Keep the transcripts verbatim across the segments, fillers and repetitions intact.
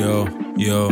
یا یا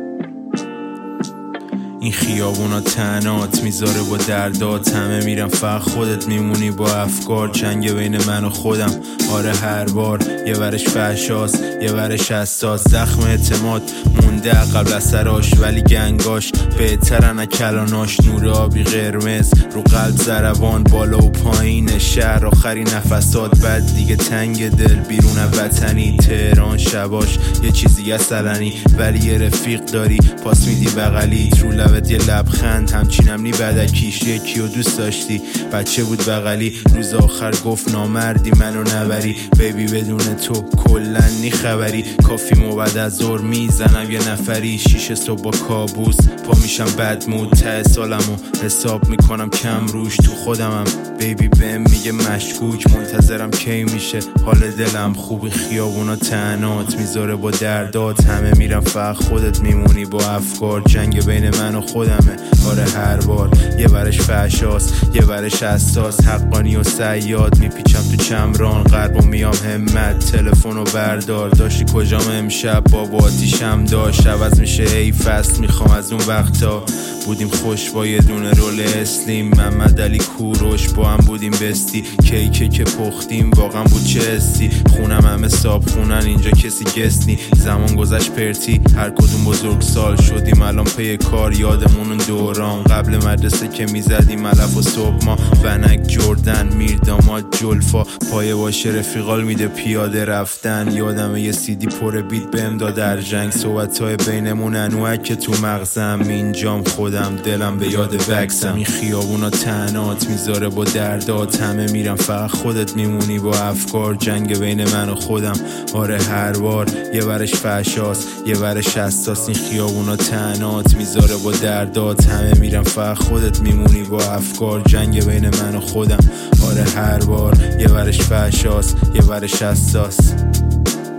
این خیابونا تنات میذاره با دردات، همه میرن فقط خودت میمونی با افکار. جنگ بین من و خودم، آره هر بار یه ورش فحشاست یه ورش حساس. زخم اعتماد مونده قبل از سراش، ولی گنگاش بهترن از کلاناش. نور آبی قرمز رو قلب ضربان، بالا و پایین شهر آخری نفسات. بعد دیگه تنگ دل بیرون وطنی، تهران شباش یه چیزی اصلنی. ولی یه رفیق داری پاس میدی بغلی، رو لبت یه لبخند همچینم نی بدکیش. یکی و دوست داشتی بچه بود بغلی، روز آخر گفت نامردی منو نبری. بیبی بدون تو کلن نی خبری، کافیمو بعد از ظهر میزنم یه نفری. شیشه صبح با کابوس پا میشم بد مود، ته سالمو حساب میکنم کم روش. تو خودمم بیبی بهم میگه مشکوک، منتظرم کی میشه حال دلم خوبی. خیابونا تنات میذاره با دردات، همه میرن فقط خودت میمونی با افکار. جنگ بین من و خودمه، آره هر بار یه ورش فحشاست یه ورش حساس. حقانی و صیاد میپیچم تو چمران، غرب و میام همت تلفنو بردار. داشتی کجام امشب بابا آتیشم داشت، عوض میشه ای فصل میخوام از اون وقتا. بودیم خوش با یه دونه رول اسلیم، محمد علی کوروش با هم بودیم بستی. کیکه که پختیم واقعا بود چه حسی، خونم همه صاب خونن اینجا کسی گست نی. زمان گذشت پرتی هر کدوم بزرگ سال شدیم الان پی کار. یادمون اون دوران قبل مدرسه که میزدیم علف و صبح ما. ونک جردن میرداماد جلفا، پایه باشه رفیقال میده پیاده رفتن. یادم یه سیدی پر بیت بهم داد در جنگ، صحبتای بینمون انوک که تو مغزم. اینجام خودم دلم به یاد وکسم. این خیابونا تنات میذاره با دردات، همه میرن فقط خودت میمونی با افکار. جنگ بین من و خودم، آره هر بار یه ورش فحشاست یه ورش حساس. این خیابونا تنات میذاره با دردات، همه میرن فقط خودت میمونی با افکار. جنگ بین من و خودم، آره هر بار یه ورش فحشاست یه ورش حساس.